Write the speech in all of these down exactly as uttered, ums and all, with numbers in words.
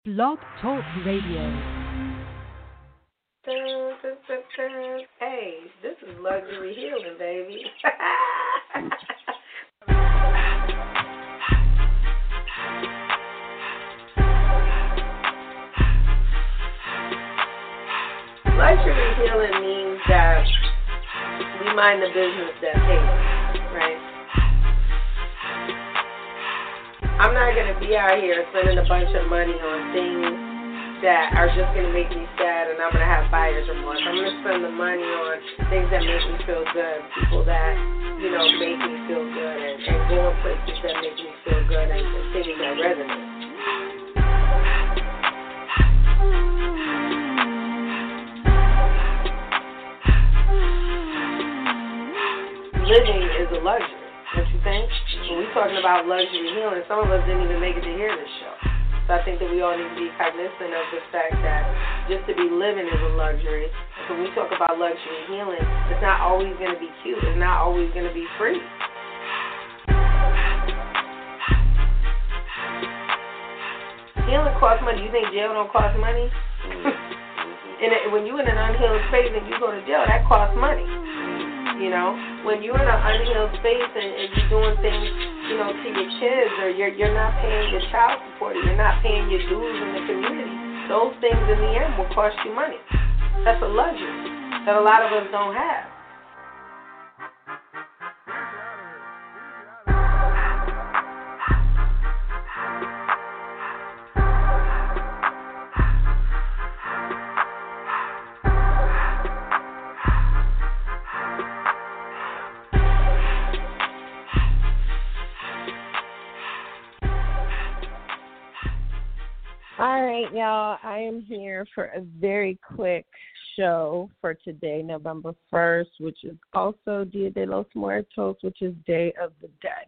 Blog Talk Radio. Dun, dun, dun, dun. Hey, this is luxury healing, baby. Luxury healing means that we mind the business that pays, right? I'm not going to be out here spending a bunch of money on things that are just going to make me sad and I'm going to have buyer's remorse. I'm going to spend the money on things that make me feel good, people that, you know, make me feel good, and, and going places that make me feel good, and, and things that resonate. Living is a luxury, don't you think? When we're talking about luxury healing, some of us didn't even make it to hear this show. So I think that we all need to be cognizant of the fact that just to be living is a luxury. So when we talk about luxury healing, it's not always going to be cute. It's not always going to be free. Healing costs money. You think jail don't cost money? And when you're in an unhealed space and you go to jail, that costs money. You know, when you're in an unhealed space and, and you're doing things, you know, to your kids, or you're you're not paying your child support, or you're not paying your dues in the community, those things in the end will cost you money. That's a luxury that a lot of us don't have. All right, y'all, I am here for a very quick show for today, November first, which is also Dia de los Muertos, which is Day of the Dead.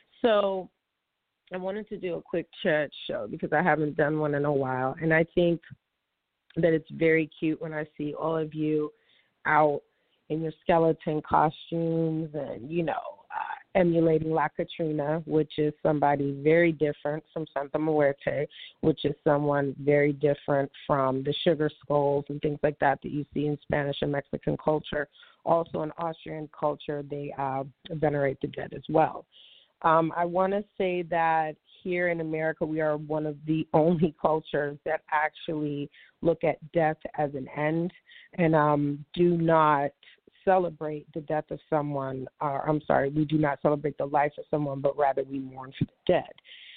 So I wanted to do a quick chat show because I haven't done one in a while, and I think that it's very cute when I see all of you out in your skeleton costumes and, you know, uh, emulating La Catrina, which is somebody very different from Santa Muerte, which is someone very different from the sugar skulls and things like that that you see in Spanish and Mexican culture. Also in Austrian culture, they uh, venerate the dead as well. Um, I want to say that here in America, we are one of the only cultures that actually look at death as an end and um, do not celebrate the death of someone, or I'm sorry, we do not celebrate the life of someone, but rather we mourn for the dead.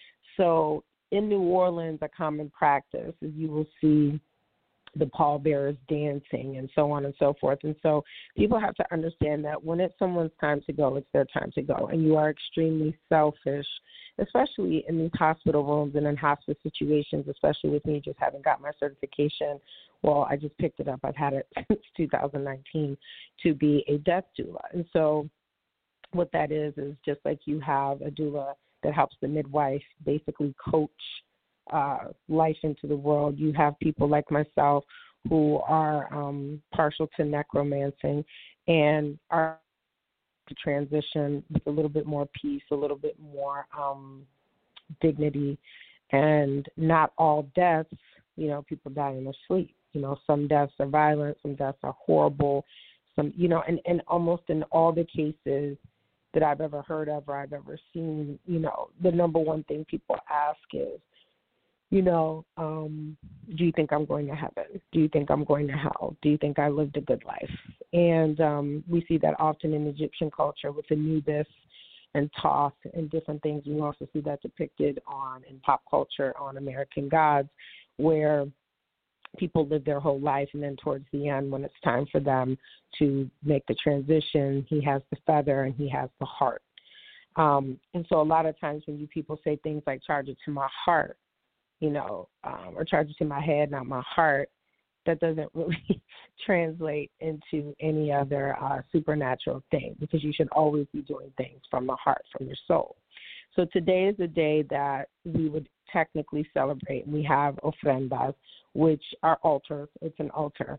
So in New Orleans, a common practice is you will see the pallbearers dancing and so on and so forth. And so people have to understand that when it's someone's time to go, it's their time to go. And you are extremely selfish, especially in these hospital rooms and in hospice situations, especially with me just having got my certification. Well, I just picked it up. I've had it since two thousand nineteen to be a death doula. And so what that is is just like you have a doula that helps the midwife basically coach uh, life into the world. You have people like myself who are um, partial to necromancing and are to transition with a little bit more peace, a little bit more um, dignity, and not all deaths, you know, people die in their sleep. You know, some deaths are violent, some deaths are horrible, some, you know, and, and almost in all the cases that I've ever heard of or I've ever seen, you know, the number one thing people ask is, you know, um, do you think I'm going to heaven? Do you think I'm going to hell? Do you think I lived a good life? And um, we see that often in Egyptian culture with Anubis and Thoth and different things. You also see that depicted on in pop culture on American Gods, where people live their whole life, and then towards the end, when it's time for them to make the transition, he has the feather and he has the heart. Um, and so a lot of times when you people say things like charge it to my heart, you know, um, or charge it to my head, not my heart, that doesn't really translate into any other uh, supernatural thing, because you should always be doing things from the heart, from your soul. So today is the day that we would technically celebrate, and we have ofrendas, which are altars. It's an altar.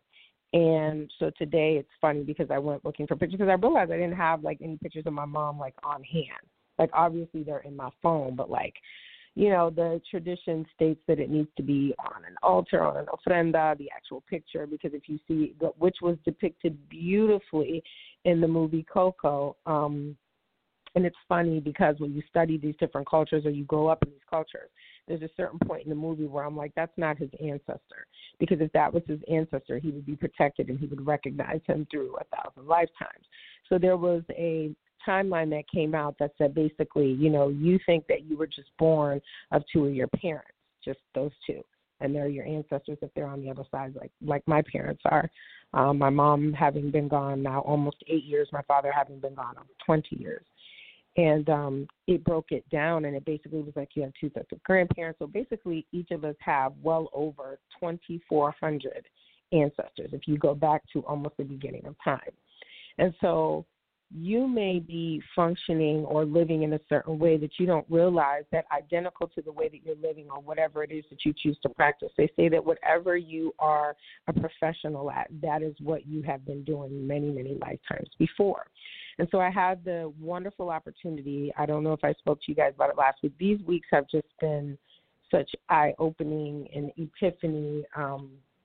And so today it's funny because I went looking for pictures because I realized I didn't have, like, any pictures of my mom, like, on hand. Like, obviously they're in my phone, but, like, you know, the tradition states that it needs to be on an altar, on an ofrenda, the actual picture, because if you see, which was depicted beautifully in the movie Coco, um, and it's funny because when you study these different cultures or you grow up in these cultures, there's a certain point in the movie where I'm like, that's not his ancestor. Because if that was his ancestor, he would be protected and he would recognize him through a thousand lifetimes. So there was a timeline that came out that said basically, you know, you think that you were just born of two of your parents, just those two, and they're your ancestors if they're on the other side, like like my parents are. Um, my mom having been gone now almost eight years, my father having been gone over twenty years. And um, it broke it down, and it basically was like you have two sets of grandparents. So basically each of us have well over twenty-four hundred ancestors if you go back to almost the beginning of time. And so you may be functioning or living in a certain way that you don't realize that identical to the way that you're living or whatever it is that you choose to practice. They say that whatever you are a professional at, that is what you have been doing many, many lifetimes before. And so I had the wonderful opportunity, I don't know if I spoke to you guys about it last week, these weeks have just been such eye-opening and epiphany um,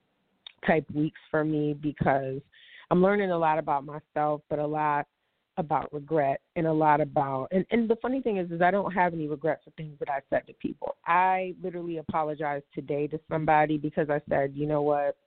type weeks for me because I'm learning a lot about myself, but a lot about regret and a lot about, and, and the funny thing is, is I don't have any regrets for things that I said to people. I literally apologized today to somebody because I said, you know what,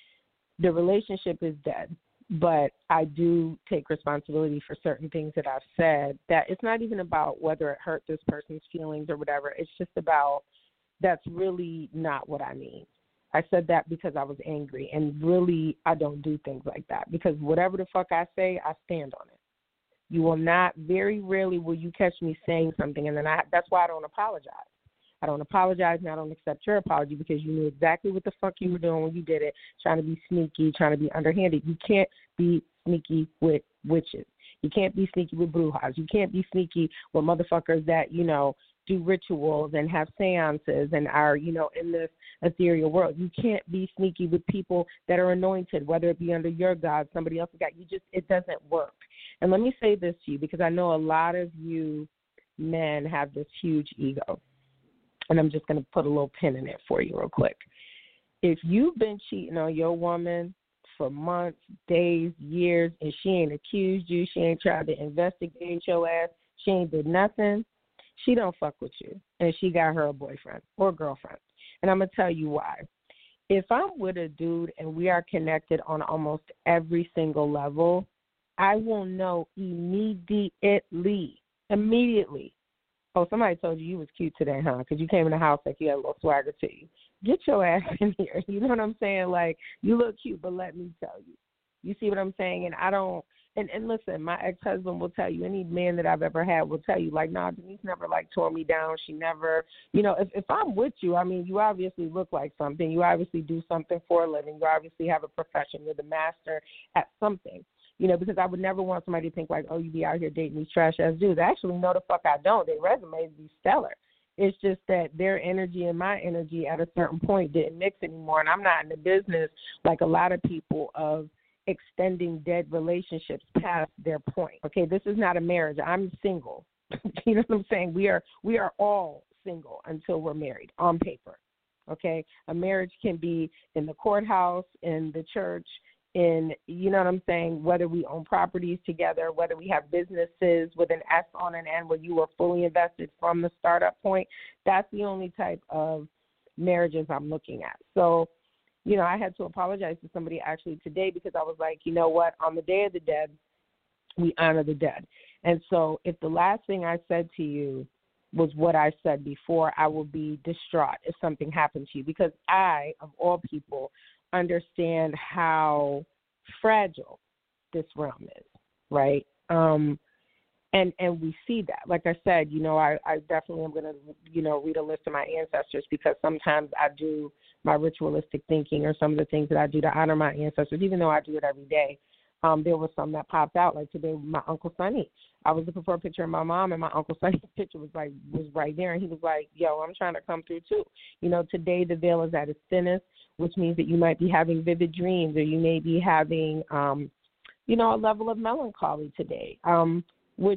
the relationship is dead, but I do take responsibility for certain things that I've said that it's not even about whether it hurt this person's feelings or whatever. It's just about that's really not what I mean. I said that because I was angry, and really I don't do things like that because whatever the fuck I say, I stand on it. You will not, very rarely will you catch me saying something, and then I, that's why I don't apologize. I don't apologize, and I don't accept your apology because you knew exactly what the fuck you were doing when you did it, trying to be sneaky, trying to be underhanded. You can't be sneaky with witches. You can't be sneaky with brujas. You can't be sneaky with motherfuckers that, you know, do rituals and have seances and are, you know, in this ethereal world. You can't be sneaky with people that are anointed, whether it be under your God, somebody else's God. You just, it doesn't work. And let me say this to you because I know a lot of you men have this huge ego. And I'm just going to put a little pin in it for you real quick. If you've been cheating on your woman for months, days, years, and she ain't accused you, she ain't tried to investigate your ass, she ain't did nothing, she don't fuck with you. And she got her a boyfriend or girlfriend. And I'm going to tell you why. If I'm with a dude and we are connected on almost every single level, I will know immediately, immediately. Oh, somebody told you you was cute today, huh? Because you came in the house like you had a little swagger to you. Get your ass in here. You know what I'm saying? Like, you look cute, but let me tell you. You see what I'm saying? And I don't, and, and listen, my ex-husband will tell you, any man that I've ever had will tell you, like, nah, Denise never, like, tore me down. She never, you know, if, if I'm with you, I mean, you obviously look like something. You obviously do something for a living. You obviously have a profession. You're the master at something. You know, because I would never want somebody to think like, oh, you be out here dating these trash-ass dudes. Actually, no, the fuck I don't. Their resumes be stellar. It's just that their energy and my energy at a certain point didn't mix anymore, and I'm not in the business like a lot of people of extending dead relationships past their point. Okay, this is not a marriage. I'm single. You know what I'm saying? We are we are all single until we're married on paper. Okay, a marriage can be in the courthouse, in the church, in, you know what I'm saying, whether we own properties together, whether we have businesses with an S on an end where you are fully invested from the startup point. That's the only type of marriages I'm looking at. So, you know, I had to apologize to somebody actually today because I was like, you know what, on the Day of the Dead, we honor the dead. And so if the last thing I said to you was what I said before, I will be distraught if something happened to you because I, of all people, understand how fragile this realm is, right? Um, and and we see that. Like I said, you know, I, I definitely am going to, you know, read a list of my ancestors because sometimes I do my ritualistic thinking or some of the things that I do to honor my ancestors, even though I do it every day. Um, there was some that popped out, like today, my Uncle Sonny. I was looking for a picture of my mom, and my Uncle Sonny's picture was like was right there, and he was like, yo, I'm trying to come through too. You know, today the veil is at its thinnest, which means that you might be having vivid dreams or you may be having, um, you know, a level of melancholy today, um, which,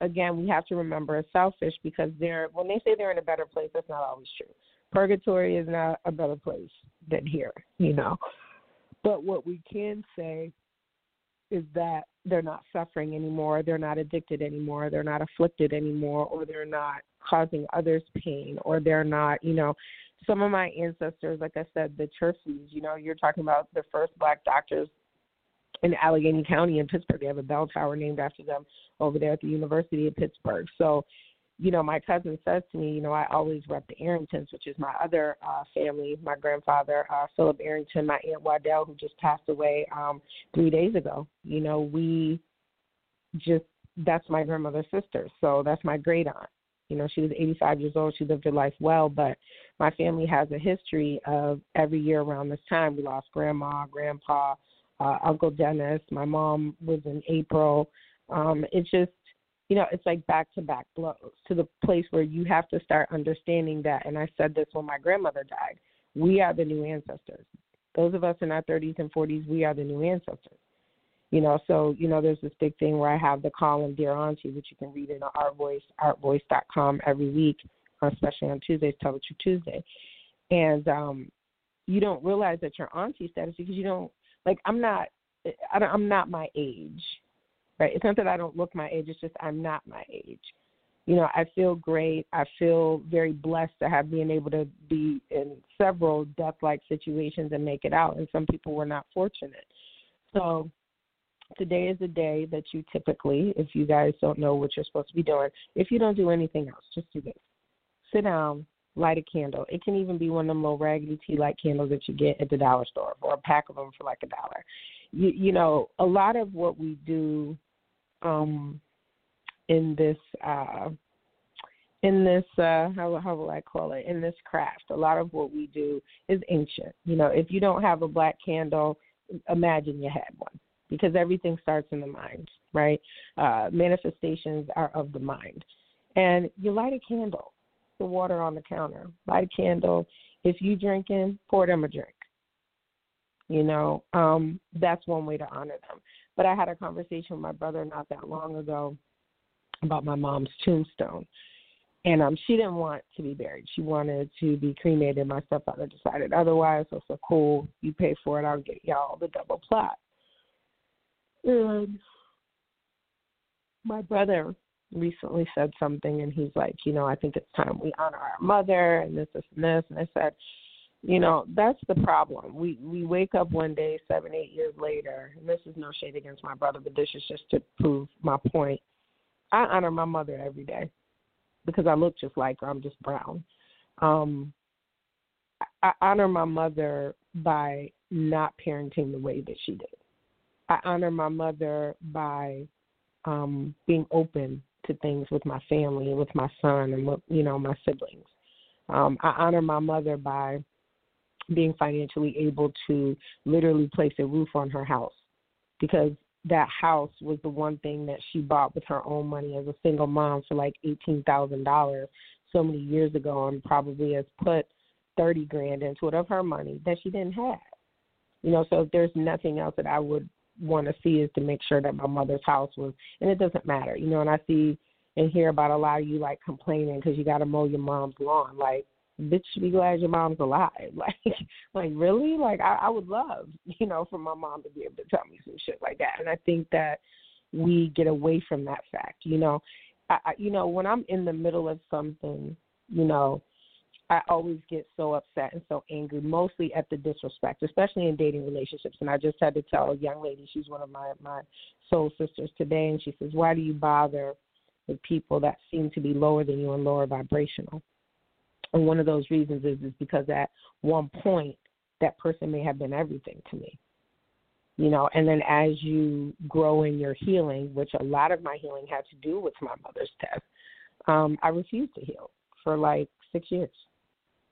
again, we have to remember it's selfish because they're when they say they're in a better place, that's not always true. Purgatory is not a better place than here, you know. But what we can say is that they're not suffering anymore, they're not addicted anymore, they're not afflicted anymore, or they're not causing others pain, or they're not, you know, some of my ancestors, like I said, the Churfleys, you know, you're talking about the first black doctors in Allegheny County in Pittsburgh. They have a bell tower named after them over there at the University of Pittsburgh. So, you know, my cousin says to me, you know, I always rep the Arringtons, which is my other uh, family, my grandfather, uh, Philip Arrington, my Aunt Waddell, who just passed away um, three days ago. You know, we just, that's my grandmother's sister. So that's my great aunt. You know, she was eighty-five years old. She lived her life well, but my family has a history of every year around this time, we lost grandma, grandpa, uh, Uncle Dennis. My mom was in April. Um, it's just, you know, it's like back-to-back blows to the place where you have to start understanding that, and I said this when my grandmother died, we are the new ancestors. Those of us in our thirties and forties, we are the new ancestors. You know, so, you know, there's this big thing where I have the column Dear Auntie, which you can read in Art Voice, art voice dot com every week, especially on Tuesdays, Tell It True Tuesday. And um, you don't realize that your auntie status because you don't, like, I'm not, I don't, I'm not my age. Right. It's not that I don't look my age. It's just I'm not my age. You know, I feel great. I feel very blessed to have been able to be in several death-like situations and make it out. And some people were not fortunate. So today is a day that you typically, if you guys don't know what you're supposed to be doing, if you don't do anything else, just do this. Sit down, light a candle. It can even be one of them little raggedy tea light candles that you get at the dollar store or a pack of them for like a dollar. You, you know, a lot of what we do um, in this, uh, in this, uh, how, how will I call it, in this craft, a lot of what we do is ancient. You know, if you don't have a black candle, imagine you had one because everything starts in the mind, right? Uh, manifestations are of the mind. And you light a candle, the water on the counter, light a candle. If you drinking, pour them a drink. You know, um, that's one way to honor them. But I had a conversation with my brother not that long ago about my mom's tombstone. And um, she didn't want to be buried. She wanted to be cremated. My stepfather decided otherwise. So, so cool. You pay for it. I'll get y'all the double plot. And my brother recently said something, and he's like, you know, I think it's time we honor our mother and this, this, and this. And I said, you know, that's the problem. We we wake up one day, seven, eight years later, and this is no shade against my brother, but this is just to prove my point. I honor my mother every day because I look just like her. I'm just brown. Um, I honor my mother by not parenting the way that she did. I honor my mother by um, being open to things with my family and with my son and, with, you know, my siblings. Um, I honor my mother by being financially able to literally place a roof on her house because that house was the one thing that she bought with her own money as a single mom for like eighteen thousand dollars so many years ago and probably has put thirty grand into it of her money that she didn't have. You know, so if there's nothing else that I would want to see is to make sure that my mother's house was, and it doesn't matter, you know, and I see and hear about a lot of you like complaining because you got to mow your mom's lawn. Like, bitch, be glad your mom's alive. Like, like really? Like, I, I would love, you know, for my mom to be able to tell me some shit like that. And I think that we get away from that fact, you know. I, I, you know, when I'm in the middle of something, you know, I always get so upset and so angry, mostly at the disrespect, especially in dating relationships. And I just had to tell a young lady, she's one of my, my soul sisters today, and she says, why do you bother with people that seem to be lower than you and lower vibrational? And one of those reasons is, is because at one point that person may have been everything to me, you know, and then as you grow in your healing, which a lot of my healing had to do with my mother's death, um, I refused to heal for like six years.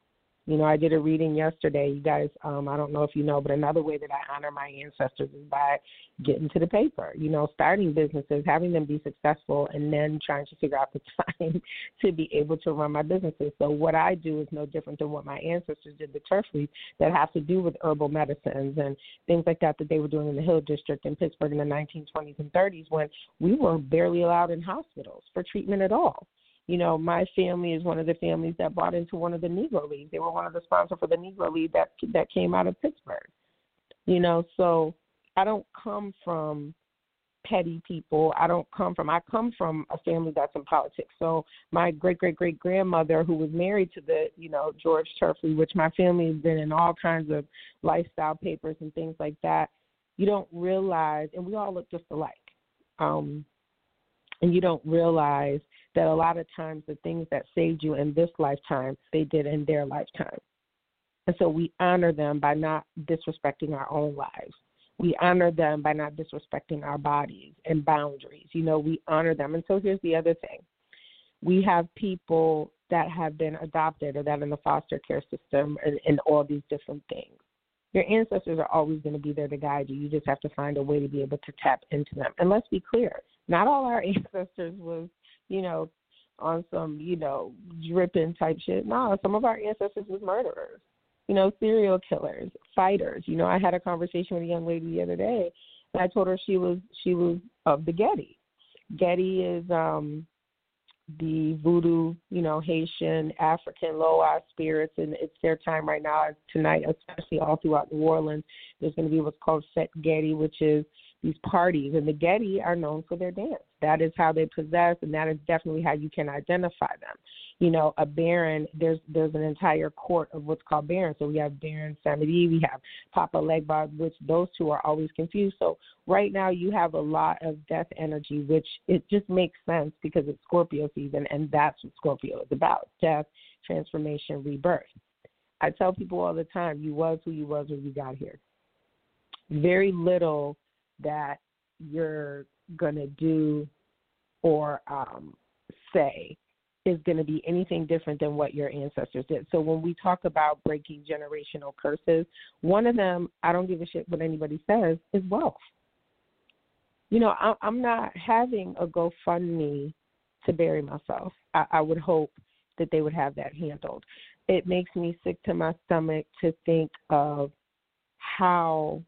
You know, I did a reading yesterday. You guys, um, I don't know if you know, but another way that I honor my ancestors is by getting to the paper, you know, starting businesses, having them be successful, and then trying to figure out the time to be able to run my businesses. So what I do is no different than what my ancestors did, the turf leaf, that have to do with herbal medicines and things like that that they were doing in the Hill District in Pittsburgh in the nineteen twenties and thirties when we were barely allowed in hospitals for treatment at all. You know, my family is one of the families that bought into one of the Negro Leagues. They were one of the sponsors for the Negro League that that came out of Pittsburgh. You know, so I don't come from petty people. I don't come from, I come from a family that's in politics. So my great-great-great-grandmother, who was married to the, you know, George Turfley, which my family has been in all kinds of lifestyle papers and things like that, you don't realize, and we all look just alike, um, and you don't realize that a lot of times the things that saved you in this lifetime, they did in their lifetime. And so we honor them by not disrespecting our own lives. We honor them by not disrespecting our bodies and boundaries. You know, we honor them. And so here's the other thing. We have people that have been adopted or that are in the foster care system and, and all these different things. Your ancestors are always going to be there to guide you. You just have to find a way to be able to tap into them. And let's be clear, not all our ancestors was, you know, on some, you know, dripping type shit. No, some of our ancestors was murderers, you know, serial killers, fighters. You know, I had a conversation with a young lady the other day, and I told her she was she was of the Getty. Getty is um, the voodoo, you know, Haitian, African, Loa spirits, and it's their time right now tonight, especially all throughout New Orleans. There's going to be what's called Set Getty, which is these parties, and the Getty are known for their dance. That is how they possess, and that is definitely how you can identify them. You know, a Baron, there's there's an entire court of what's called Baron. So we have Baron Samedi, we have Papa Legba, which those two are always confused. So right now you have a lot of death energy, which it just makes sense because it's Scorpio season, and that's what Scorpio is about, death, transformation, rebirth. I tell people all the time, you was who you was when you got here. Very little that you're going to do or um, say is going to be anything different than what your ancestors did. So when we talk about breaking generational curses, one of them, I don't give a shit what anybody says, is wealth. You know, I'm not having a GoFundMe to bury myself. I, I would hope that they would have that handled. It makes me sick to my stomach to think of how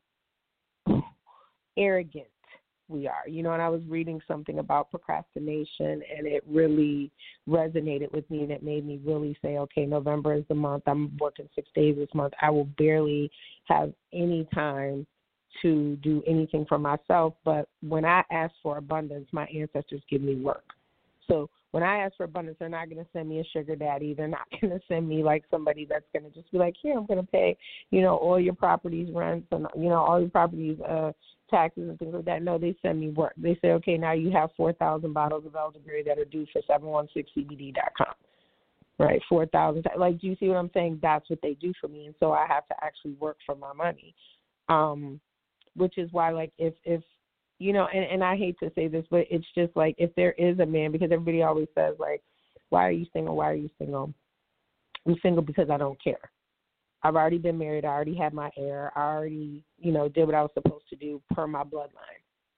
arrogant we are, you know, and I was reading something about procrastination, and it really resonated with me, and it made me really say, okay, November is the month. I'm working six days this month. I will barely have any time to do anything for myself, but when I ask for abundance, my ancestors give me work. So when I ask for abundance, they're not going to send me a sugar daddy. They're not going to send me like somebody that's going to just be like, here, I'm going to pay, you know, all your properties rents and, you know, all your properties uh, taxes and things like that. No, they send me work. They say, okay, now you have four thousand bottles of elderberry that are due for seven one six C B D dot com. Right, four thousand. Like, do you see what I'm saying? That's what they do for me. And so I have to actually work for my money, um, which is why, like, if, if, you know, and, and I hate to say this, but it's just like if there is a man, because everybody always says, like, why are you single? Why are you single? I'm single because I don't care. I've already been married. I already had my heir. I already, you know, did what I was supposed to do per my bloodline.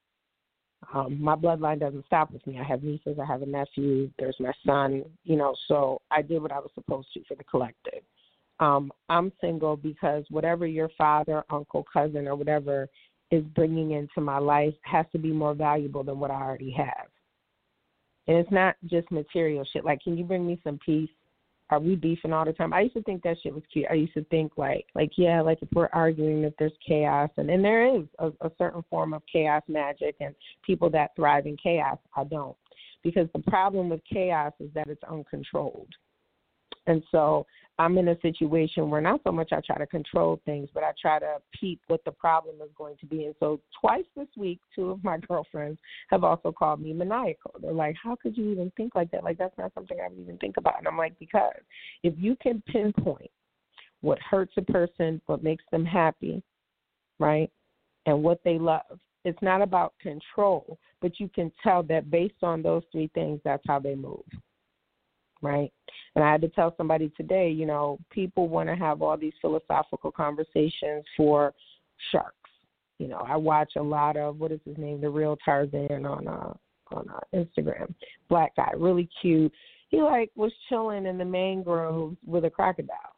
Um, my bloodline doesn't stop with me. I have nieces. I have a nephew. There's my son, you know, so I did what I was supposed to for the collective. Um, I'm single because whatever your father, uncle, cousin, or whatever is bringing into my life has to be more valuable than what I already have. And it's not just material shit. Like, can you bring me some peace? Are we beefing all the time? I used to think that shit was cute. I used to think like, like yeah, like if we're arguing, if there's chaos, and, and there is a, a certain form of chaos magic and people that thrive in chaos. I don't. Because the problem with chaos is that it's uncontrolled. And so I'm in a situation where not so much I try to control things, but I try to peep what the problem is going to be. And so twice this week, two of my girlfriends have also called me maniacal. They're like, how could you even think like that? Like, that's not something I would even think about. And I'm like, because if you can pinpoint what hurts a person, what makes them happy, right, and what they love, it's not about control, but you can tell that based on those three things, that's how they move. right? And I had to tell somebody today, you know, people want to have all these philosophical conversations for sharks. You know, I watch a lot of, what is his name, The Real Tarzan on uh, on uh, Instagram. Black guy, really cute. He, like, was chilling in the mangroves with a crocodile,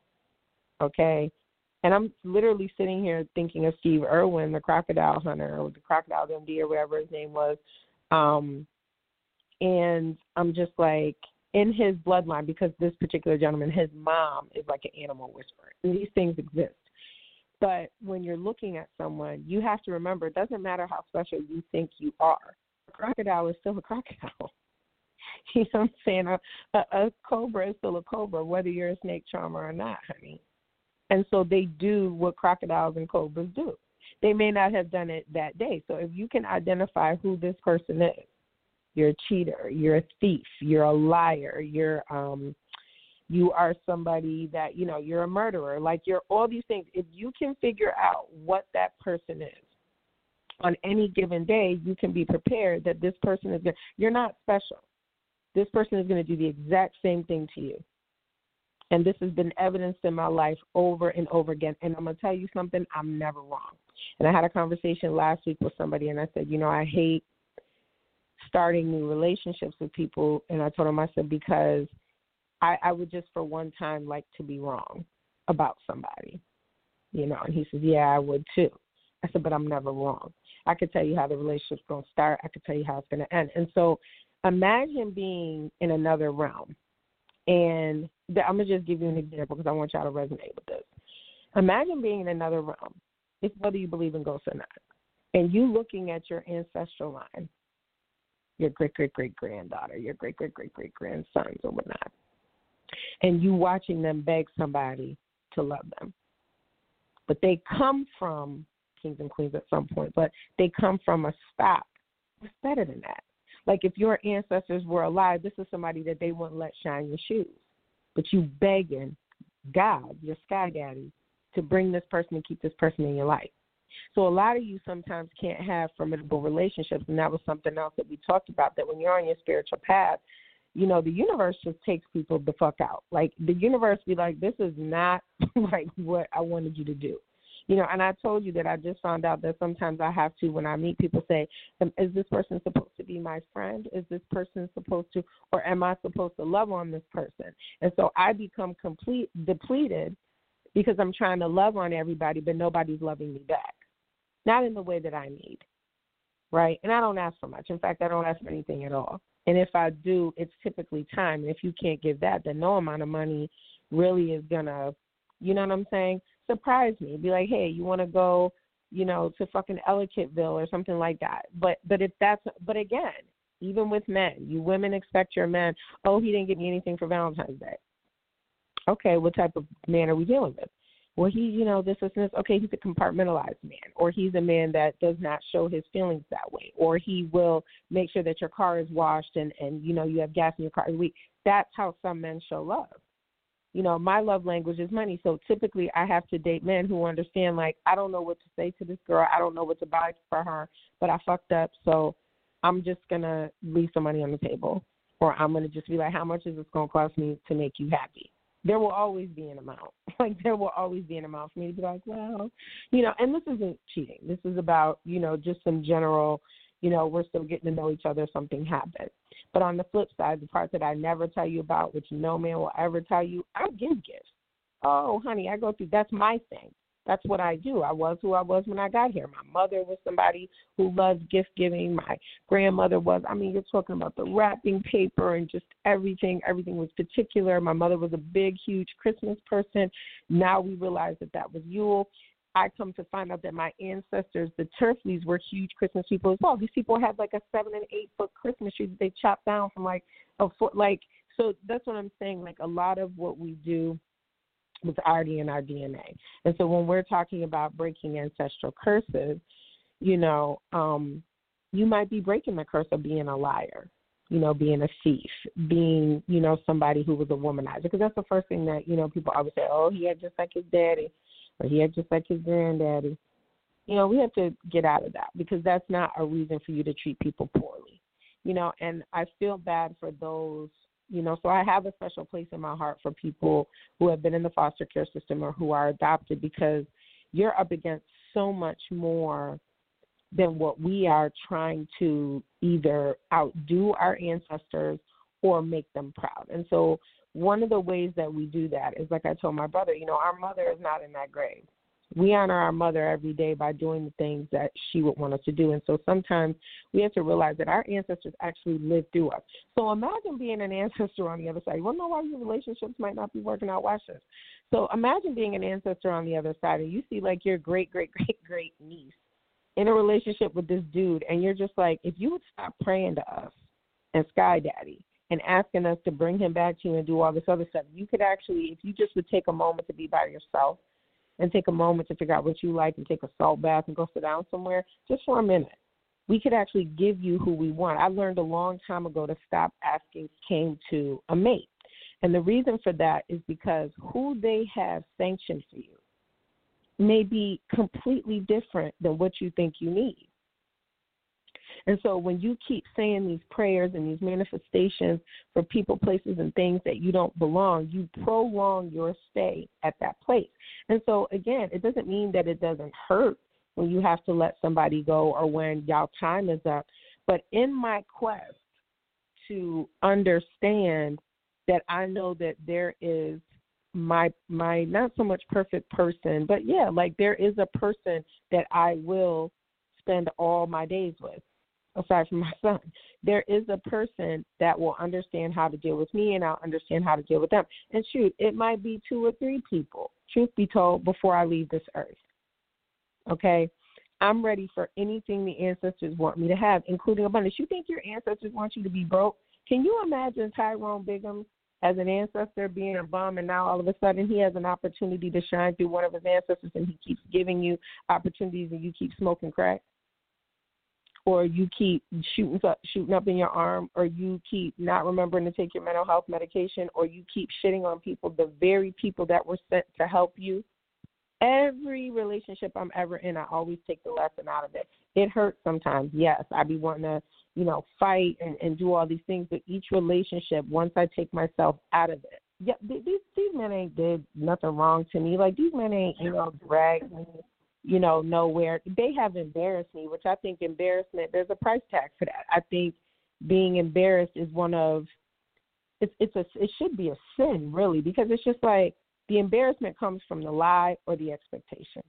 okay? And I'm literally sitting here thinking of Steve Irwin, the crocodile hunter, or the crocodile M D, or whatever his name was. Um, and I'm just like, in his bloodline, because this particular gentleman, his mom is like an animal whisperer. And these things exist. But when you're looking at someone, you have to remember, it doesn't matter how special you think you are. A crocodile is still a crocodile. You know what I'm saying? A, a, a cobra is still a cobra, whether you're a snake charmer or not, honey. And so they do what crocodiles and cobras do. They may not have done it that day. So if you can identify who this person is, you're a cheater, you're a thief, you're a liar, you're um, you are somebody that, you know, you're a murderer, like you're all these things. If you can figure out what that person is on any given day, you can be prepared that this person is going to, you're not special. This person is going to do the exact same thing to you. And this has been evidenced in my life over and over again. And I'm going to tell you something, I'm never wrong. And I had a conversation last week with somebody, and I said, you know, I hate starting new relationships with people. And I told him, I said, because I, I would just for one time like to be wrong about somebody, you know. And he says, yeah, I would too. I said, but I'm never wrong. I could tell you how the relationship's going to start. I could tell you how it's going to end. And so imagine being in another realm. And I'm going to just give you an example because I want y'all to resonate with this. Imagine being in another realm, it's whether you believe in ghosts or not, and you looking at your ancestral line, your great-great-great-granddaughter, your great-great-great-great-grandsons or whatnot, and you watching them beg somebody to love them. But they come from kings and queens at some point, but they come from a stock. What's better than that? Like if your ancestors were alive, this is somebody that they wouldn't let shine your shoes. But you begging God, your sky daddy, to bring this person and keep this person in your life. So a lot of you sometimes can't have formidable relationships, and that was something else that we talked about, that when you're on your spiritual path, you know, the universe just takes people the fuck out. Like the universe be like, this is not like what I wanted you to do. You know, and I told you that I just found out that sometimes I have to, when I meet people, say, is this person supposed to be my friend? Is this person supposed to, or am I supposed to love on this person? And so I become complete depleted because I'm trying to love on everybody, but nobody's loving me back. Not in the way that I need, right? And I don't ask for much. In fact, I don't ask for anything at all. And if I do, it's typically time. And if you can't give that, then no amount of money really is going to, you know what I'm saying, surprise me. Be like, hey, you want to go, you know, to fucking Ellicottville or something like that. But but if that's, but again, even with men, you women expect your men, oh, he didn't get me anything for Valentine's Day. Okay, what type of man are we dealing with? Well, he, you know, this is this. Okay, he's a compartmentalized man, or he's a man that does not show his feelings that way, or he will make sure that your car is washed and, and you know, you have gas in your car every week. That's how some men show love. You know, my love language is money, so typically I have to date men who understand, like, I don't know what to say to this girl. I don't know what to buy for her, but I fucked up, so I'm just going to leave some money on the table, or I'm going to just be like, how much is this going to cost me to make you happy? There will always be an amount. Like, there will always be an amount for me to be like, well, you know, and this isn't cheating. This is about, you know, just some general, you know, we're still getting to know each other, something happened. But on the flip side, the part that I never tell you about, which no man will ever tell you, I give gifts. Oh, honey, I go through, that's my thing. That's what I do. I was who I was when I got here. My mother was somebody who loves gift giving. My grandmother was, I mean, you're talking about the wrapping paper and just everything. Everything was particular. My mother was a big, huge Christmas person. Now we realize that that was Yule. I come to find out that my ancestors, the Turfleys, were huge Christmas people as well. These people had like a seven and eight foot Christmas tree that they chopped down from like a foot. Like, so that's what I'm saying. Like, a lot of what we do was already in our D N A. And so when we're talking about breaking ancestral curses, you know, um, you might be breaking the curse of being a liar, you know, being a thief, being, you know, somebody who was a womanizer. Because that's the first thing that, you know, people always say, oh, he had just like his daddy, or he had just like his granddaddy. You know, we have to get out of that, because that's not a reason for you to treat people poorly. You know, and I feel bad for those You know, so I have a special place in my heart for people who have been in the foster care system or who are adopted, because you're up against so much more than what we are trying to either outdo our ancestors or make them proud. And so one of the ways that we do that is, like I told my brother, you know, our mother is not in that grave. We honor our mother every day by doing the things that she would want us to do. And so sometimes we have to realize that our ancestors actually lived through us. So imagine being an ancestor on the other side. You want to know why your relationships might not be working out? Watch this. So imagine being an ancestor on the other side, and you see like your great, great, great, great niece in a relationship with this dude, and you're just like, if you would stop praying to us and Sky Daddy and asking us to bring him back to you and do all this other stuff, you could actually, if you just would take a moment to be by yourself and take a moment to figure out what you like and take a salt bath and go sit down somewhere just for a minute, we could actually give you who we want. I learned a long time ago to stop asking came to a mate. And the reason for that is because who they have sanctioned for you may be completely different than what you think you need. And so when you keep saying these prayers and these manifestations for people, places, and things that you don't belong, you prolong your stay at that place. And so, again, it doesn't mean that it doesn't hurt when you have to let somebody go or when y'all time is up. But in my quest to understand that I know that there is my my not so much perfect person, but, yeah, like there is a person that I will spend all my days with. Aside from my son, there is a person that will understand how to deal with me, and I'll understand how to deal with them. And shoot, it might be two or three people, truth be told, before I leave this earth. Okay? I'm ready for anything the ancestors want me to have, including abundance. You think your ancestors want you to be broke? Can you imagine Tyrone Biggums as an ancestor being a bum, and now all of a sudden he has an opportunity to shine through one of his ancestors, and he keeps giving you opportunities and you keep smoking crack? Or you keep shooting up, shooting up in your arm, or you keep not remembering to take your mental health medication, or you keep shitting on people, the very people that were sent to help you. Every relationship I'm ever in, I always take the lesson out of it. It hurts sometimes, yes. I be wanting to, you know, fight and, and do all these things, but each relationship, once I take myself out of it, yeah, these these men ain't did nothing wrong to me. Like, these men ain't, you know, dragged me, you know, nowhere. They have embarrassed me, which I think embarrassment, there's a price tag for that. I think being embarrassed is one of, it's it's a, it should be a sin, really, because it's just like the embarrassment comes from the lie or the expectation.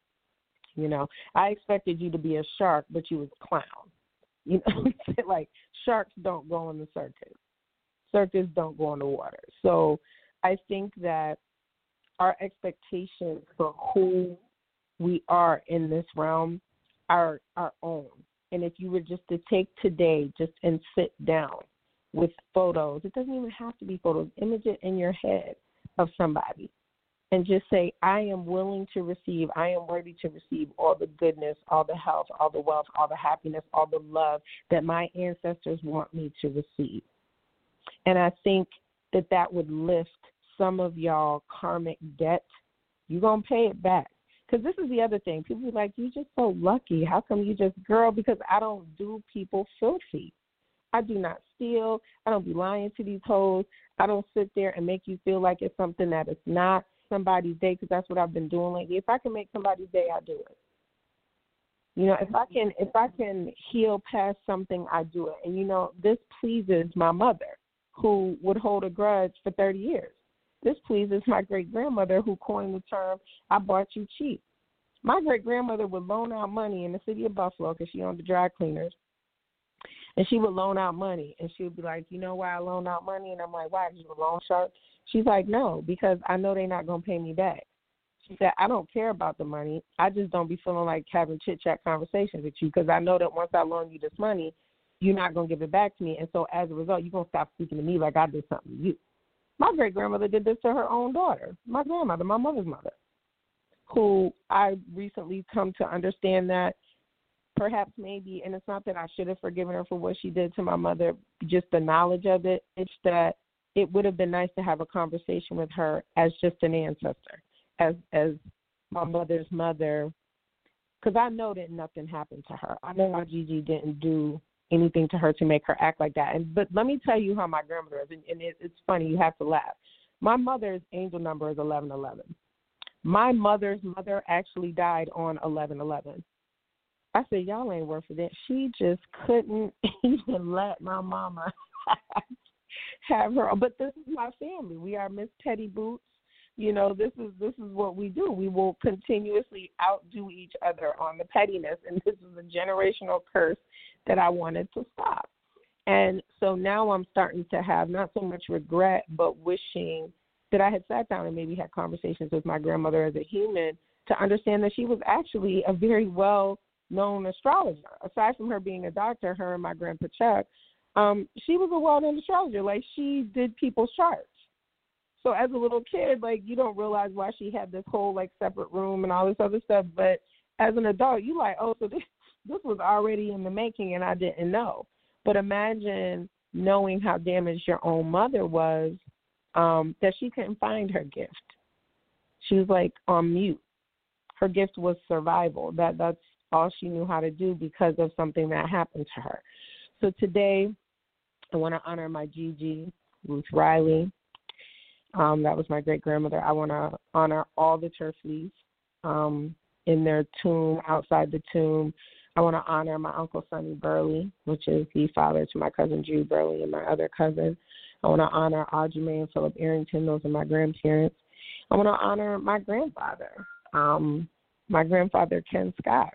You know, I expected you to be a shark, but you was a clown. You know, like sharks don't go in the circus. Circus don't go in the water. So I think that our expectations for who we are in this realm are our own. And if you were just to take today just and sit down with photos, it doesn't even have to be photos, image it in your head of somebody and just say, I am willing to receive, I am worthy to receive all the goodness, all the health, all the wealth, all the happiness, all the love that my ancestors want me to receive. And I think that that would lift some of y'all karmic debt. You're going to pay it back. Because this is the other thing. People be like, you're just so lucky. How come you just, girl, because I don't do people filthy. I do not steal. I don't be lying to these hoes. I don't sit there and make you feel like it's something that it's not somebody's day, because that's what I've been doing lately. If I can make somebody's day, I do it. You know, if I can if I can heal past something, I do it. And, you know, this pleases my mother, who would hold a grudge for thirty years. This pleases my great-grandmother, who coined the term, I bought you cheap. My great-grandmother would loan out money in the city of Buffalo because she owned the dry cleaners. And she would loan out money. And she would be like, you know why I loan out money? And I'm like, why? Because you're a loan shark? She's like, no, because I know they're not going to pay me back. She said, I don't care about the money. I just don't be feeling like having chit-chat conversations with you, because I know that once I loan you this money, you're not going to give it back to me. And so as a result, you're going to stop speaking to me like I did something to you. My great-grandmother did this to her own daughter, my grandmother, my mother's mother, who I recently come to understand that perhaps maybe, and it's not that I should have forgiven her for what she did to my mother, just the knowledge of it, it's that it would have been nice to have a conversation with her as just an ancestor, as as my mother's mother, because I know that nothing happened to her. I know my Gigi didn't do anything to her to make her act like that. And but let me tell you how my grandmother is, and, and it, it's funny. You have to laugh. My mother's angel number is eleven eleven. My mother's mother actually died on eleven eleven. I said, y'all ain't worth it. She just couldn't even let my mama have her. But this is my family. We are Miss Petty Boots. You know, this is this is what we do. We will continuously outdo each other on the pettiness, and this is a generational curse that I wanted to stop. And so now I'm starting to have not so much regret, but wishing that I had sat down and maybe had conversations with my grandmother as a human to understand that she was actually a very well-known astrologer. Aside from her being a doctor, her and my grandpa Chuck, um, she was a well-known astrologer. Like, she did people's charts. So as a little kid, like, you don't realize why she had this whole, like, separate room and all this other stuff. But as an adult, you like, oh, so this, this was already in the making and I didn't know. But imagine knowing how damaged your own mother was, um, that she couldn't find her gift. She was, like, on mute. Her gift was survival. That That's all she knew how to do because of something that happened to her. So today I want to honor my Gigi, Ruth Riley. Um, that was my great-grandmother. I want to honor all the Turfleys um, in their tomb, outside the tomb. I want to honor my Uncle Sonny Burley, which is the father to my cousin Drew Burley and my other cousin. I want to honor Audrey Mae and Philip Arrington. Those are my grandparents. I want to honor my grandfather, um, my grandfather, Ken Scott.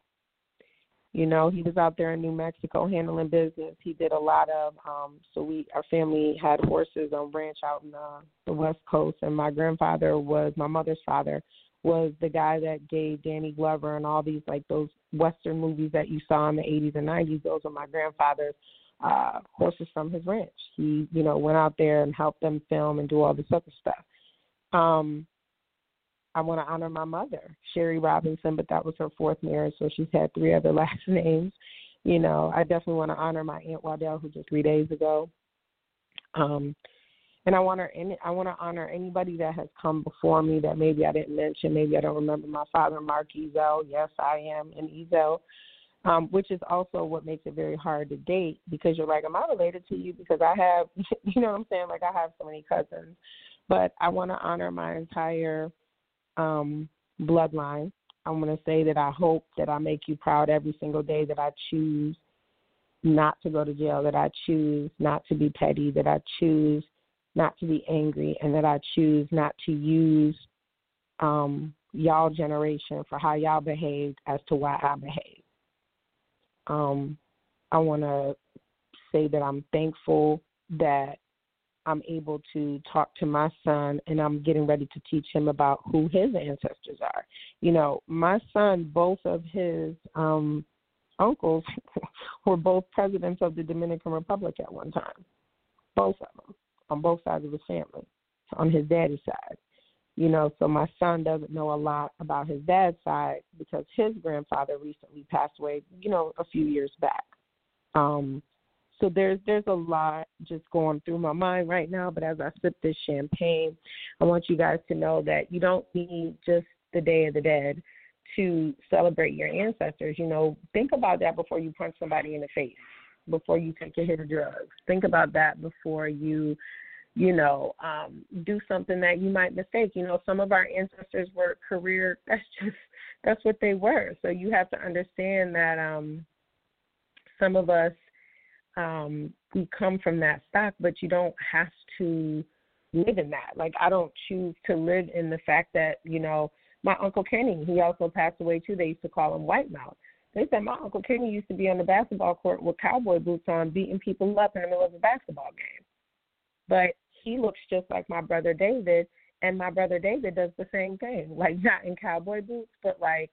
You know, he was out there in New Mexico handling business. He did a lot of, um, so we, our family had horses on ranch out in the, the West Coast, and my grandfather was, my mother's father, was the guy that gave Danny Glover and all these, like, those Western movies that you saw in the eighties and nineties. Those are my grandfather's uh, horses from his ranch. He, you know, went out there and helped them film and do all this other stuff. Um, I want to honor my mother, Sherry Robinson, but that was her fourth marriage, so she's had three other last names. You know, I definitely want to honor my Aunt Waddell, who just three days ago. Um, and I want to, I want to honor anybody that has come before me that maybe I didn't mention. Maybe I don't remember my father, Mark Ezel. Yes, I am an Ezel, um, which is also what makes it very hard to date because you're like, am I related to you? Because I have, you know what I'm saying? Like, I have so many cousins. But I want to honor my entire um, bloodline. I want to say that I hope that I make you proud every single day, that I choose not to go to jail, that I choose not to be petty, that I choose not to be angry, and that I choose not to use um, y'all generation for how y'all behaved as to why I behaved. Um, I want to say that I'm thankful that I'm able to talk to my son, and I'm getting ready to teach him about who his ancestors are. You know, my son, both of his um, uncles were both presidents of the Dominican Republic at one time, both of them, on both sides of the family, on his daddy's side. You know, so my son doesn't know a lot about his dad's side because his grandfather recently passed away, you know, a few years back. Um, so there's there's a lot just going through my mind right now, but as I sip this champagne, I want you guys to know that you don't need just the Day of the Dead to celebrate your ancestors. You know, think about that before you punch somebody in the face, before you take a hit of drugs. Think about that before you, you know, um, do something that you might mistake. You know, some of our ancestors were career, that's just, that's what they were. So you have to understand that um, some of us, um, we come from that stock, but you don't have to live in that. Like, I don't choose to live in the fact that, you know, my Uncle Kenny, he also passed away too. They used to call him White Mouth. They said my Uncle Kenny used to be on the basketball court with cowboy boots on, beating people up in the middle of a basketball game. But he looks just like my brother David, and my brother David does the same thing. Like, not in cowboy boots, but like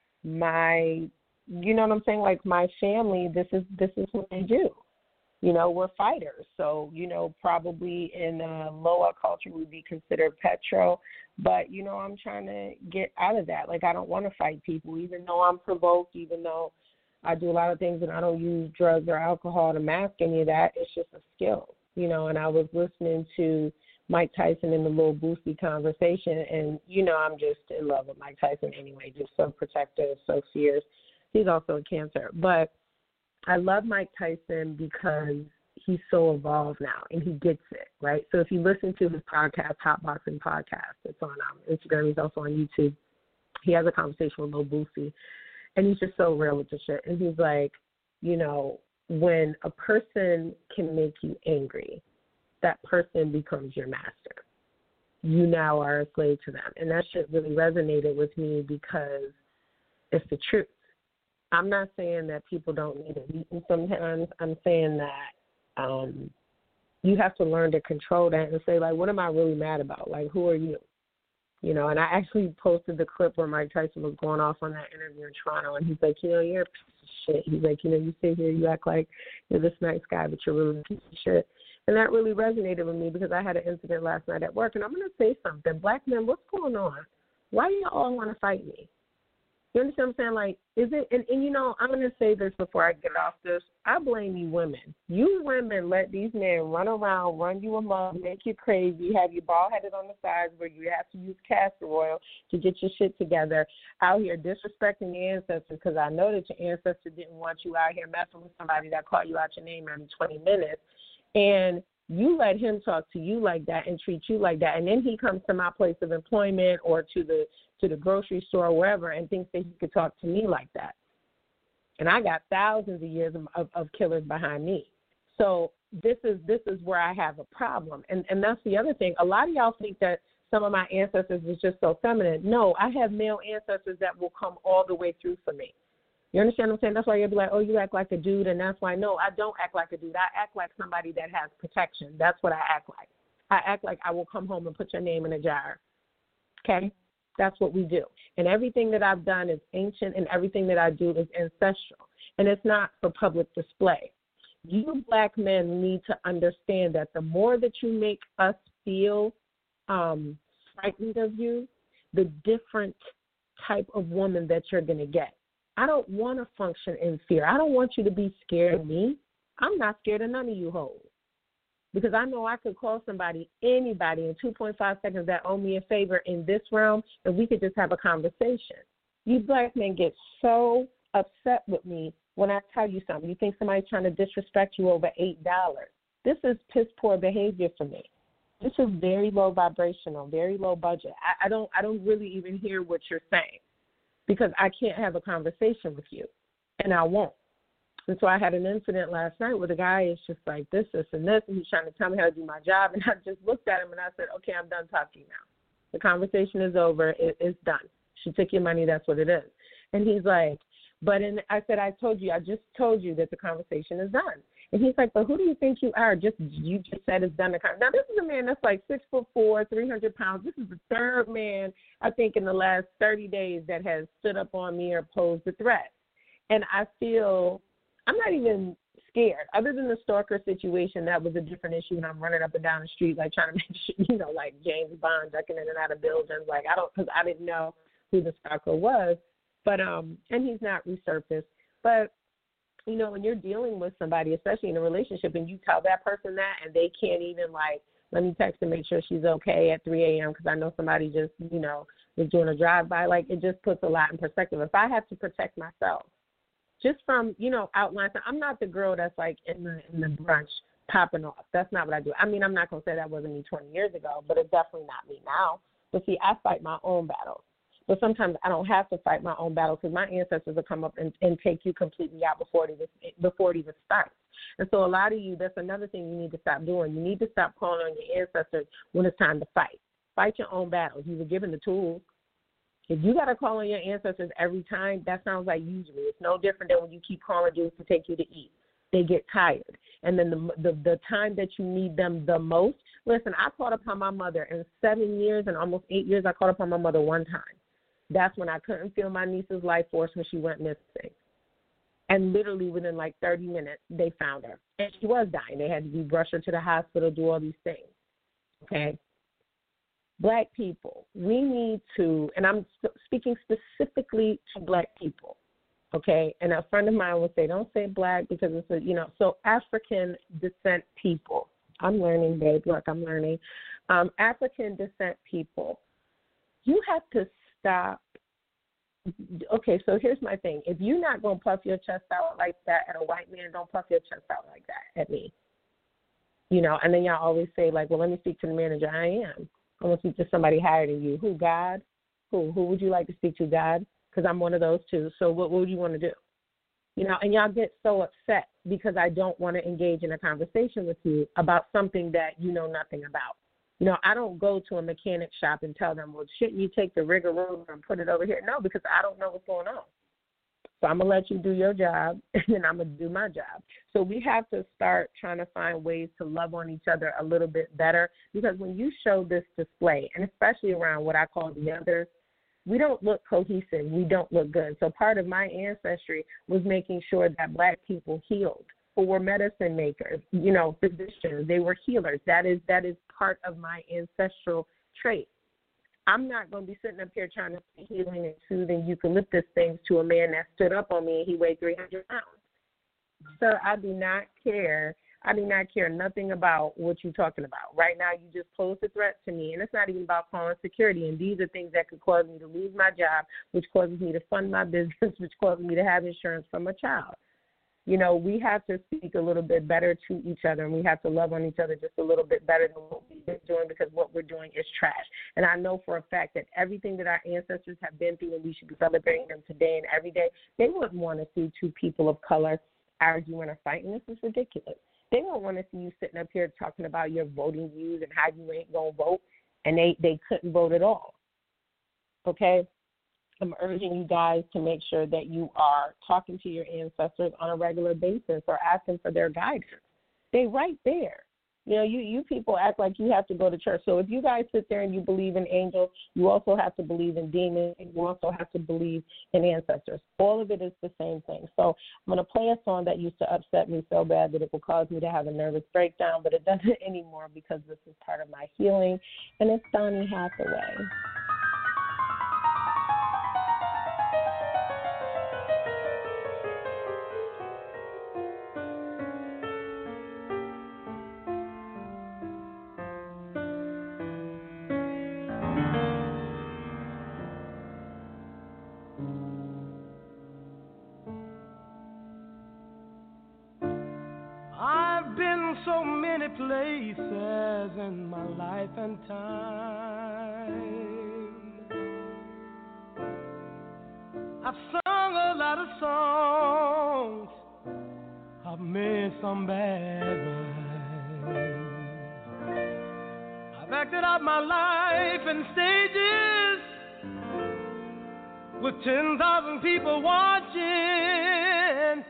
my, you know what I'm saying? Like, my family, this is this is what they do. You know, we're fighters. So, you know, probably in uh, Loa culture we'd be considered petro. But, you know, I'm trying to get out of that. Like, I don't want to fight people, even though I'm provoked, even though I do a lot of things and I don't use drugs or alcohol to mask any of that. It's just a skill, you know. And I was listening to Mike Tyson in the Lil Boosie conversation, and, you know, I'm just in love with Mike Tyson anyway, just so protective, so fierce. He's also a Cancer. But I love Mike Tyson because he's so evolved now and he gets it, right? So if you listen to his podcast, Hot Boxing Podcast, it's on um, Instagram, he's also on YouTube. He has a conversation with Lil Boosie, and he's just so real with the shit. And he's like, you know, when a person can make you angry, that person becomes your master. You now are a slave to them. And that shit really resonated with me because it's the truth. I'm not saying that people don't need a beating sometimes. I'm saying that um, you have to learn to control that and say, like, what am I really mad about? Like, who are you? You know, and I actually posted the clip where Mike Tyson was going off on that interview in Toronto, and he's like, you know, you're a piece of shit. He's like, you know, you sit here, you act like you're this nice guy, but you're really a piece of shit. And that really resonated with me because I had an incident last night at work, and I'm going to say something. Black men, what's going on? Why do you all want to fight me? You understand what I'm saying? Like, is it, and, and you know, I'm going to say this before I get off this. I blame you women. You women let these men run around, run you amok, make you crazy, have you bald-headed on the sides where you have to use castor oil to get your shit together, out here disrespecting your ancestors because I know that your ancestors didn't want you out here messing with somebody that called you out your name every twenty minutes. And you let him talk to you like that and treat you like that. And then he comes to my place of employment or to the to the grocery store or wherever and thinks that he could talk to me like that. And I got thousands of years of, of, of killers behind me. So this is this is where I have a problem. And and that's the other thing. A lot of y'all think that some of my ancestors was just so feminine. No, I have male ancestors that will come all the way through for me. You understand what I'm saying? That's why you'll be like, oh, you act like a dude, and that's why, no, I don't act like a dude. I act like somebody that has protection. That's what I act like. I act like I will come home and put your name in a jar, okay? That's what we do. And everything that I've done is ancient, and everything that I do is ancestral, and it's not for public display. You black men need to understand that the more that you make us feel um, frightened of you, the different type of woman that you're going to get. I don't want to function in fear. I don't want you to be scared of me. I'm not scared of none of you hoes. Because I know I could call somebody, anybody, in two point five seconds that owe me a favor in this realm, and we could just have a conversation. You black men get so upset with me when I tell you something. You think somebody's trying to disrespect you over eight dollars. This is piss poor behavior for me. This is very low vibrational, very low budget. I, I don't I don't really even hear what you're saying, because I can't have a conversation with you, and I won't. And so I had an incident last night where the guy is just like this, this, and this, and he's trying to tell me how to do my job, and I just looked at him and I said, okay, I'm done talking now. The conversation is over. It, it's done. She took your money. That's what it is. And he's like, but in, I said, I told you, I just told you that the conversation is done. And he's like, but who do you think you are? Just you just said it's done. Now, this is a man that's like six foot four, three hundred pounds. This is the third man, I think, in the last thirty days that has stood up on me or posed a threat. And I feel I'm not even scared. Other than the stalker situation, that was a different issue, and I'm running up and down the street like trying to make sure, you know, like James Bond ducking in and out of buildings. Like I don't, because I didn't know who the stalker was. But um, and he's not resurfaced. But you know, when you're dealing with somebody, especially in a relationship, and you tell that person that, and they can't even, like, let me text and make sure she's okay at three a.m. because I know somebody just, you know, was doing a drive-by, like, it just puts a lot in perspective. If I have to protect myself, just from, you know, outlines, I'm not the girl that's, like, in the, in the brunch popping off. That's not what I do. I mean, I'm not going to say that wasn't me twenty years ago, but it's definitely not me now. But, see, I fight my own battles. But sometimes I don't have to fight my own battles because my ancestors will come up and, and take you completely out before it, even, before it even starts. And so a lot of you, that's another thing you need to stop doing. You need to stop calling on your ancestors when it's time to fight. Fight your own battles. You were given the tools. If you got to call on your ancestors every time, that sounds like usury. It's no different than when you keep calling dudes to take you to eat. They get tired. And then the, the the time that you need them the most, listen, I caught upon my mother in seven years and almost eight years, I caught upon my mother one time. That's when I couldn't feel my niece's life force when she went missing. And literally within like thirty minutes, they found her. And she was dying. They had to be rushed her to the hospital, do all these things. Okay? Black people, we need to, and I'm speaking specifically to black people, okay? And a friend of mine would say, don't say black because it's a, you know, so African descent people. I'm learning, babe. Look, I'm learning. Um, African descent people, you have to stop okay, so here's my thing. If you're not going to puff your chest out like that at a white man, don't puff your chest out like that at me. You know, and then y'all always say, like, well, let me speak to the manager. I am. I'm going to speak to somebody higher than you. Who, God? Who? Who would you like to speak to, God? Because I'm one of those too. So what, what would you want to do? You know, and y'all get so upset because I don't want to engage in a conversation with you about something that you know nothing about. You know, I don't go to a mechanic shop and tell them, well, shouldn't you take the rigor and put it over here? No, because I don't know what's going on. So I'm going to let you do your job, and then I'm going to do my job. So we have to start trying to find ways to love on each other a little bit better, because when you show this display, and especially around what I call the others, we don't look cohesive. We don't look good. So part of my ancestry was making sure that black people healed, who were medicine makers, you know, physicians. They were healers. That is that is part of my ancestral trait. I'm not going to be sitting up here trying to say healing and soothing eucalyptus things to a man that stood up on me and he weighed three hundred pounds. Sir, I do not care. I do not care nothing about what you're talking about. Right now, you just posed a threat to me, and it's not even about calling security. And these are things that could cause me to lose my job, which causes me to fund my business, which causes me to have insurance from a child. You know, we have to speak a little bit better to each other, and we have to love on each other just a little bit better than what we've been doing, because what we're doing is trash. And I know for a fact that everything that our ancestors have been through, and we should be celebrating them today and every day, they wouldn't want to see two people of color arguing or fighting. This is ridiculous. They don't want to see you sitting up here talking about your voting views and how you ain't going to vote, and they, they couldn't vote at all. Okay? I'm urging you guys to make sure that you are talking to your ancestors on a regular basis or asking for their guidance. They're right there. You know, you, you people act like you have to go to church. So if you guys sit there and you believe in angels, you also have to believe in demons, and you also have to believe in ancestors. All of it is the same thing. So I'm going to play a song that used to upset me so bad that it will cause me to have a nervous breakdown, but it doesn't anymore because this is part of my healing, and it's Donny Hathaway. So many places in my life and time. I've sung a lot of songs, I've made some bad rhymes. I've acted out my life in stages with ten thousand people watching.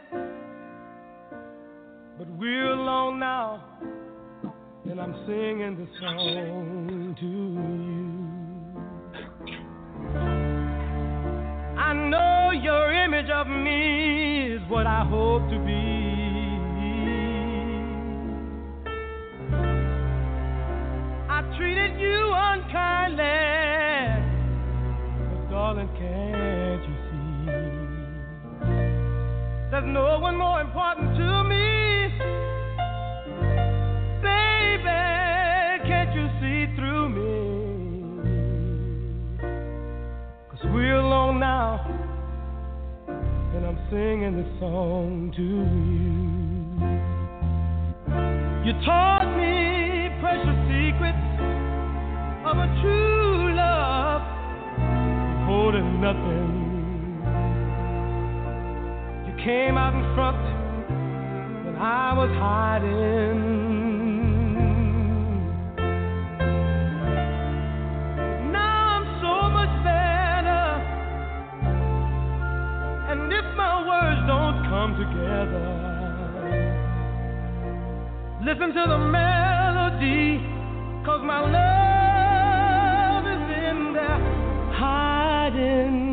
But we're alone now, and I'm singing the song to you. I know your image of me is what I hope to be. I treated you unkindly, but darling, can't you see? There's no one more important to me. Through me, 'cause we're alone now, and I'm singing this song to you. You taught me precious secrets of a true love, holding nothing. You came out in front when I was hiding. Together, listen to the melody, 'cause my love is in there hiding.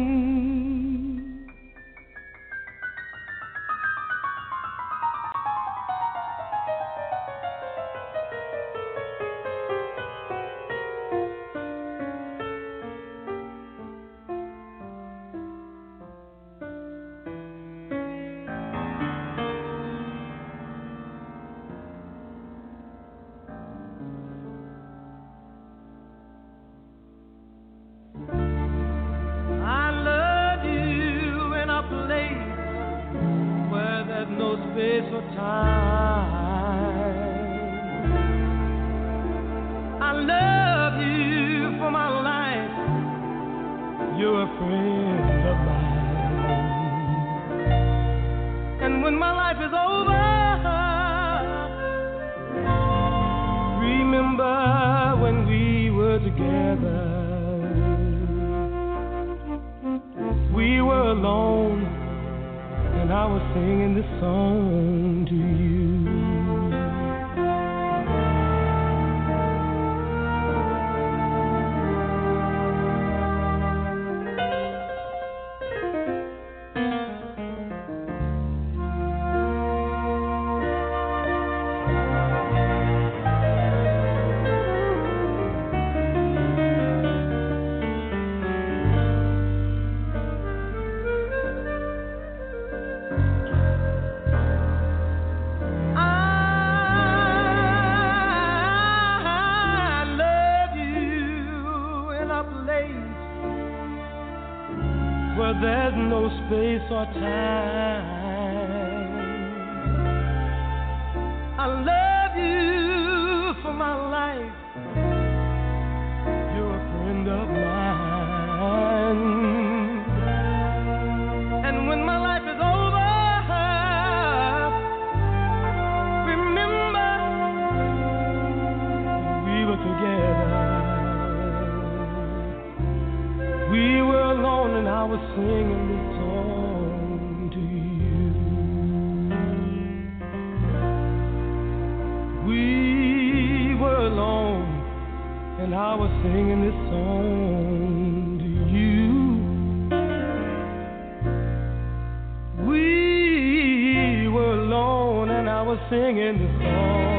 I space or time. I love you for my life. You're a friend of mine. And when my life is over, remember when we were together. We were alone, and I was singing this song to you. There's no space or time. I love you for my life. You're a friend of mine. And when my life is over, remember we were together. We were alone and I was singing this song to you. We were alone and I was singing this song to you. We were alone and I was singing this song.